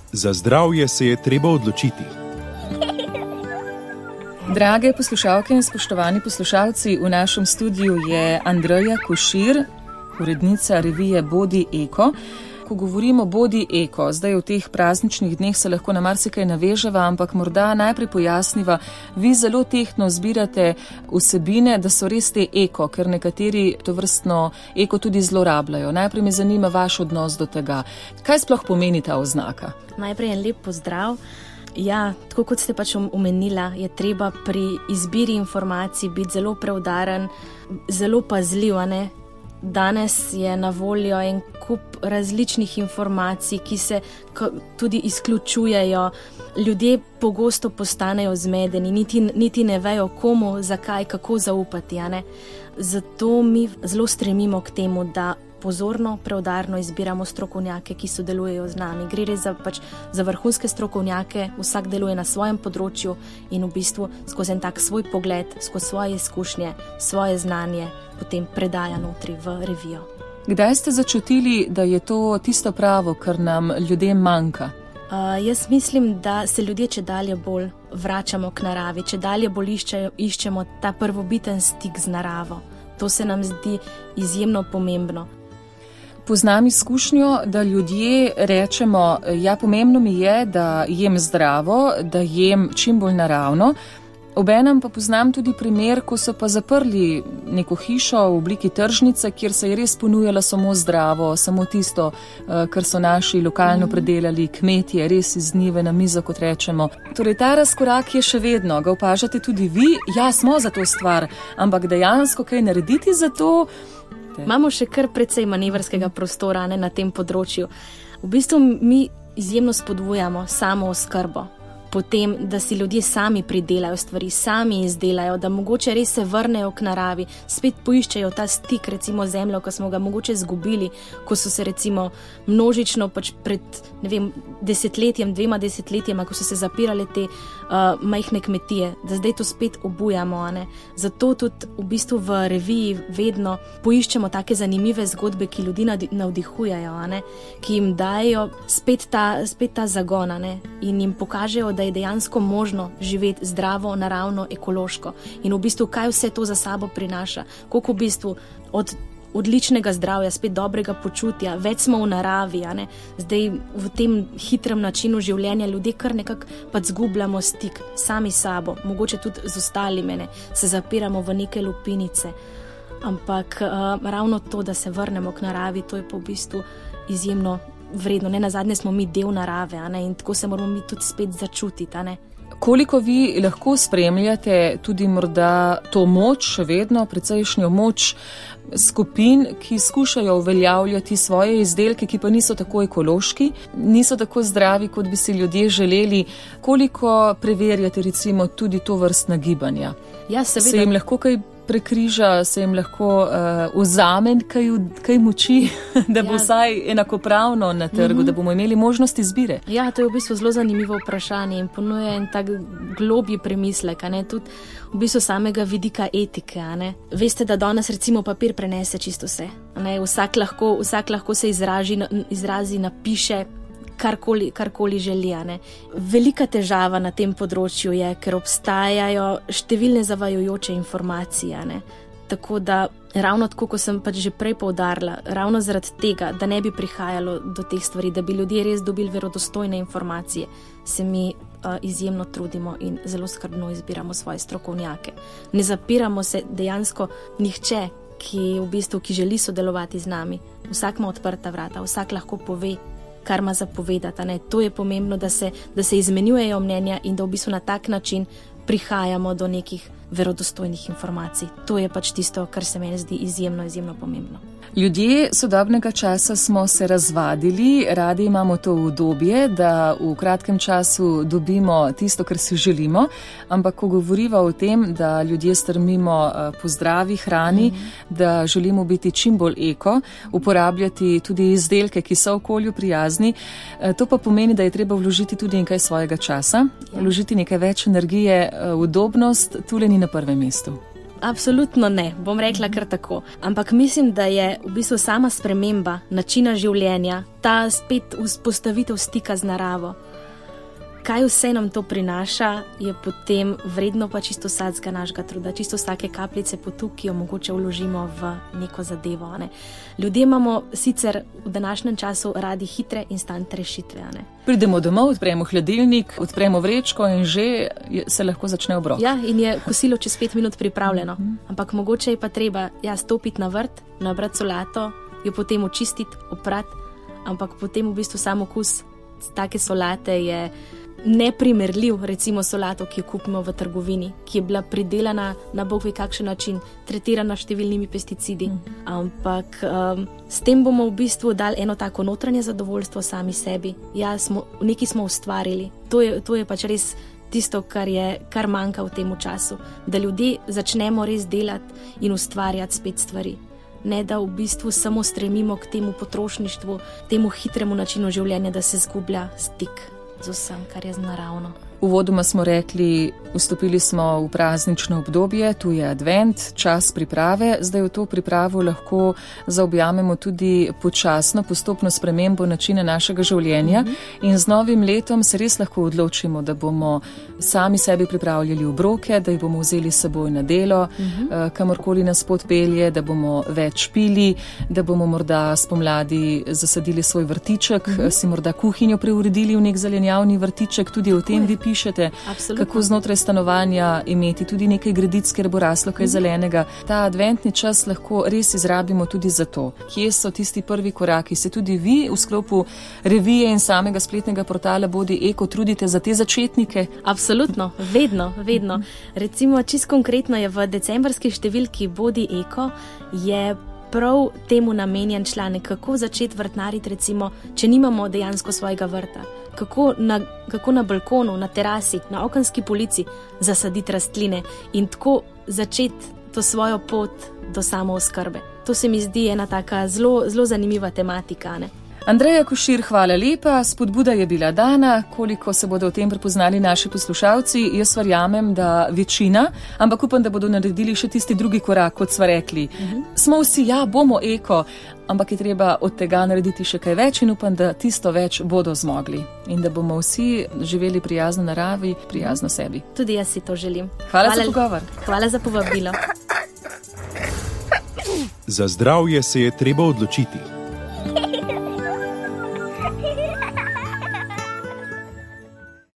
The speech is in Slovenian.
Za zdravje se je treba odločiti. Drage poslušalke in spoštovani poslušalci, v našem studiu je Andreja Košir, urednica revije Bodi Eko. Ko govorimo Bodi Eko, zdaj v teh prazničnih dneh se lahko na marsikaj naveževa, ampak morda najprej pojasniva, vi zelo tehtno zbirate vsebine, da so res te eko, ker nekateri to vrstno eko tudi zlorabljajo. Najprej me zanima vaš odnos do tega. Kaj sploh pomeni ta oznaka? Najprej en lep pozdrav. Ja, tako kot ste pač omenila, je treba pri izbiri informacij biti zelo preudaren, zelo pazljiv, ne? Danes je na voljo en kup različnih informacij, ki se tudi izključujejo. Ljudje pogosto postanejo zmedeni, niti ne vejo komu, zakaj, kako zaupati. Zato mi zelo stremimo k temu, da pozorno, preudarno izbiramo strokovnjake, ki sodelujejo z nami. Gre res za vrhunske strokovnjake, vsak deluje na svojem področju in v bistvu skozi en tak svoj pogled, skozi svoje izkušnje, svoje znanje, potem predaja notri v revijo. Kdaj ste začutili, da je to tisto pravo, kar nam ljudem manjka? Jaz mislim, da se ljudje čedalje bolj vračamo k naravi, čedalje bolj iščemo ta prvobiten stik z naravo. To se nam zdi izjemno pomembno. Poznam izkušnjo, da ljudje rečemo, ja, pomembno mi je, da jem zdravo, da jem čim bolj naravno. Obenem pa poznam tudi primer, ko so pa zaprli neko hišo v obliki tržnice, kjer se je res ponujala samo zdravo, samo tisto, kar so naši lokalno predelali kmetje, res iz njive na mizo, kot rečemo. Torej, ta razkorak je še vedno, ga opažate tudi vi, ja, smo za to stvar, ampak dejansko kaj narediti za to? Imamo še kar precej manevrskega prostora na tem področju. V bistvu mi izjemno spodbujamo samo oskrbo. Potem, da si ljudje sami pridelajo stvari, sami izdelajo, da mogoče res se vrnejo k naravi, spet poiščejo ta stik, recimo zemljo, ko smo ga mogoče izgubili, ko so se recimo množično pač pred, ne vem, desetletjem, 2 desetletjema, ko so se zapirale te majhne kmetije, da zdaj to spet obujamo. Zato tudi v bistvu v reviji vedno poiščemo take zanimive zgodbe, ki ljudi navdihujejo, ki jim dajo spet ta zagon, in jim pokažejo, da je dejansko možno živeti zdravo, naravno, ekološko. In v bistvu, kaj vse to za sabo prinaša. Koliko v bistvu od odličnega zdravja, spet dobrega počutja, več smo v naravi. Zdaj v tem hitrem načinu življenja ljudje kar nekako pa zgubljamo stik sami sabo, mogoče tudi z ostalimi, se zapiramo v neke lupinice. Ampak ravno to, da se vrnemo k naravi, to je pa v bistvu izjemno vredno. Nazadnje smo mi del narave, in tako se moramo mi tudi spet začutiti. Koliko vi lahko spremljate tudi morda to moč, še vedno precejšnjo moč skupin, ki skušajo uveljavljati svoje izdelke, ki pa niso tako ekološki, niso tako zdravi, kot bi si ljudje želeli. Koliko preverjate recimo tudi to vrstna gibanja? Ja, seveda. Se jim lahko kaj prekriža, se jim lahko vzame kaj moči, da bo vsaj enakopravno na trgu, da bomo imeli možnost izbire? Ja, to je v bistvu zelo zanimivo vprašanje in ponuja en tak globji premislek, tudi v bistvu samega vidika etike. Veste, da danes recimo papir prenese čisto vse. Vsak lahko se izrazi, napiše karkoli želi. Velika težava na tem področju je, ker obstajajo številne zavajajoče informacije. Tako da ravno tako, kot sem pač že prej poudarila, ravno zaradi tega, da ne bi prihajalo do teh stvari, da bi ljudje res dobili verodostojne informacije, se mi izjemno trudimo in zelo skrbno izbiramo svoje strokovnjake. Ne zapiramo se dejansko nihče, ki želi sodelovati z nami. Vsak ima odprta vrata, vsak lahko pove, kar ima zapovedati. To je pomembno, da se izmenjujejo mnenja in da v bistvu na tak način prihajamo do nekih verodostojnih informacij. To je pač tisto, kar se meni zdi izjemno, izjemno pomembno. Ljudje sodobnega časa smo se razvadili, radi imamo to udobje, da v kratkem času dobimo tisto, kar si želimo, ampak ko govoriva o tem, da ljudje strmimo po zdravi hrani, da želimo biti čim bolj eko, uporabljati tudi izdelke, ki so okolju prijazni, to pa pomeni, da je treba vložiti tudi nekaj svojega časa, vložiti nekaj več energije, udobnost, tule ni na prvem mestu. Absolutno ne, bom rekla kar tako. Ampak mislim, da je v bistvu sama sprememba načina življenja, ta spet vzpostavitev stika z naravo. Kaj vse nam to prinaša, je potem vredno pa čisto vsakega našega truda, čisto vsake kapljice potu, ki jo mogoče vložimo v neko zadevo. Ne. Ljudje imamo sicer v današnjem času radi hitre instant rešitve. Ne. Pridemo domov, odpremo hladilnik, odpremo vrečko in že se lahko začne obrok. Ja, in je kosilo čez 5 minut pripravljeno. Ampak mogoče je pa treba stopiti na vrt, nabrati solato, jo potem očistiti, oprati, ampak potem v bistvu sam okus take solate je neprimerljiv, recimo solato, ki jo kupimo v trgovini, ki je bila pridelana na bog ve kakšen način, tretirana številnimi pesticidi. Ampak s tem bomo v bistvu dali eno tako notranje zadovoljstvo sami sebi. Ja, nekaj smo ustvarili. To je pač res tisto, kar manjka v tem času. Da ljudje začnemo res delati in ustvarjati spet stvari. Ne da v bistvu samo stremimo k temu potrošništvu, temu hitremu načinu življenja, da se zgublja stik z vsem, kar je naravno. Uvodoma smo rekli, vstopili smo v praznično obdobje, tu je advent, čas priprave, zdaj v to pripravo lahko zaobjamemo tudi počasno, postopno spremembo načina našega življenja in z novim letom se res lahko odločimo, da bomo sami sebi pripravljali obroke, da jih bomo vzeli s seboj na delo, kamorkoli nas pot pelje, da bomo več pili, da bomo morda spomladi zasadili svoj vrtiček, si morda kuhinjo preuredili v nek zelenjavni vrtiček, tudi o tem vi pišete, kako znotraj stanovanja imeti tudi nekaj gredic, ker bo raslo kaj zelenega. Ta adventni čas lahko res izrabimo tudi za to. Kje so tisti prvi koraki? Se tudi vi v sklopu revije in samega spletnega portala Bodi Eko trudite za te začetnike? Absolutno, vedno. Recimo, čisto konkretno je v decembrski številki Bodi Eko je prav temu namenjen članek, kako začeti vrtnariti, recimo, če nimamo dejansko svojega vrta. Kako na balkonu, na terasi, na okenski polici zasaditi rastline in tako začeti to svojo pot do samooskrbe. To se mi zdi ena taka zelo zanimiva tematika. Ne? Andreja Košir, hvala lepa, spodbuda je bila dana, koliko se bodo o tem prepoznali naši poslušalci, jaz verjamem, da večina, ampak upam, da bodo naredili še tisti drugi korak, kot sva rekli. Smo vsi, bomo eko, ampak je treba od tega narediti še kaj več in upam, da tisto več bodo zmogli in da bomo vsi živeli prijazno naravi, prijazno sebi. Tudi jaz si to želim. Hvala za pogovor. Hvala za povabilo. Za zdravje se je treba odločiti.